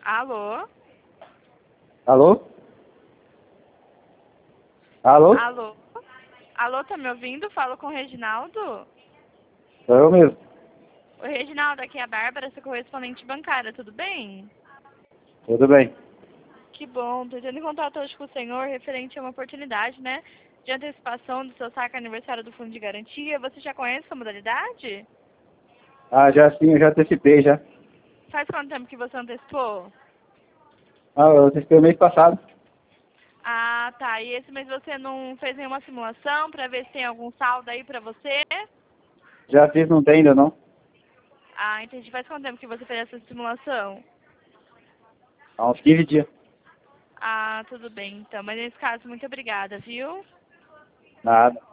Alô? Alô? Alô? Alô? Alô, tá me ouvindo? Falo com o Reginaldo? Sou eu mesmo. Oi, Reginaldo, aqui é a Bárbara, sua correspondente bancária, tudo bem? Tudo bem. Que bom, tô entrando em contato hoje com o senhor referente a uma oportunidade, né? De antecipação do seu saque aniversário do Fundo de Garantia. Você já conhece essa modalidade? Ah, já sim, eu já antecipei já. Faz quanto tempo que você antecipou? Ah, eu antecipei o mês passado. Ah, tá. E esse mês você não fez nenhuma simulação pra ver se tem algum saldo aí pra você? Já fiz, não tem ainda não. Ah, entendi. Faz quanto tempo que você fez essa simulação? Há uns 15 dias. Ah, tudo bem, então. Mas nesse caso, muito obrigada, viu? Nada.